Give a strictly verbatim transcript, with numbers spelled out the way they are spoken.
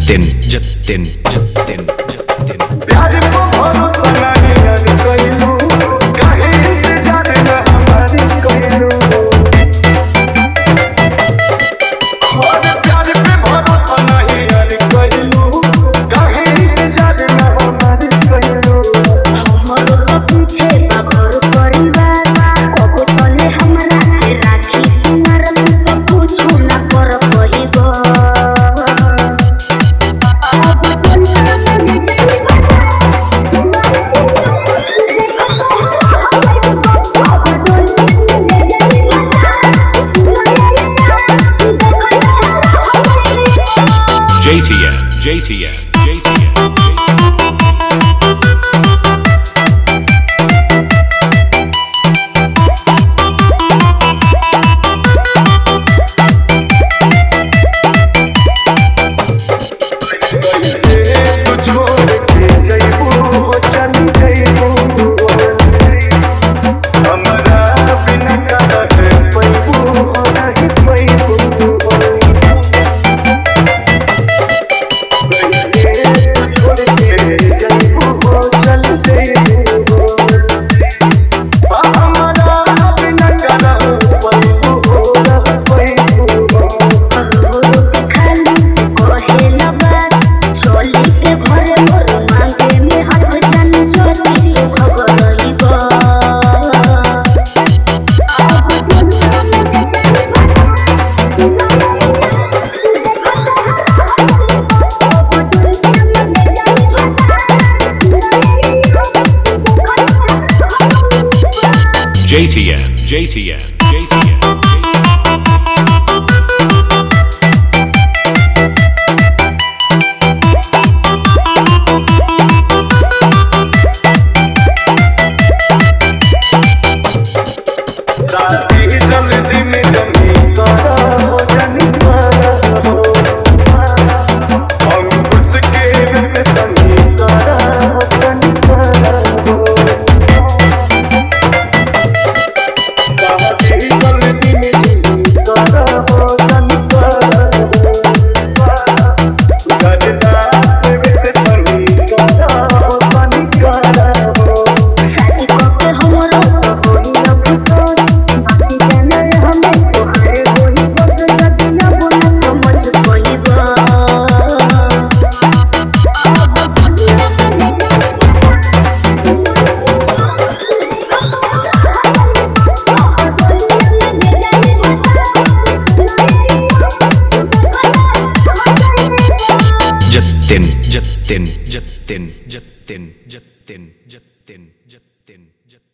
जतिन जतिन जतिन जतिन प्यार को भरोसा नहीं यार कइलू काहे इंतजार ना हमारी कइलू और प्यार पे भरोसा नहीं यार कइलू काहे इंतजार ना हमारी कइलू हमर तो पीछे घर परिवार कोको तले हमरा के राखी तुम्हार तो पूछू ना कर कहिबो J T M J T M J T M तू छोड़ के जइबू चल जइबू हमरा बिना काहे पैबू नहीं पैबू छोड़ के जइबू चल जइबू हमरा बिना काहे पैबू नहीं पैबू J T M J T M J T M साथी जल्दी में जमी करो जनी करो अंकुश के में तमी करो जनी करो साथी जल्दी में जमी करो जनी करो गजदा में तमी करो जनी करो जतिन जतिन जतिन जतिन जतिन जतिन जतिन जतिन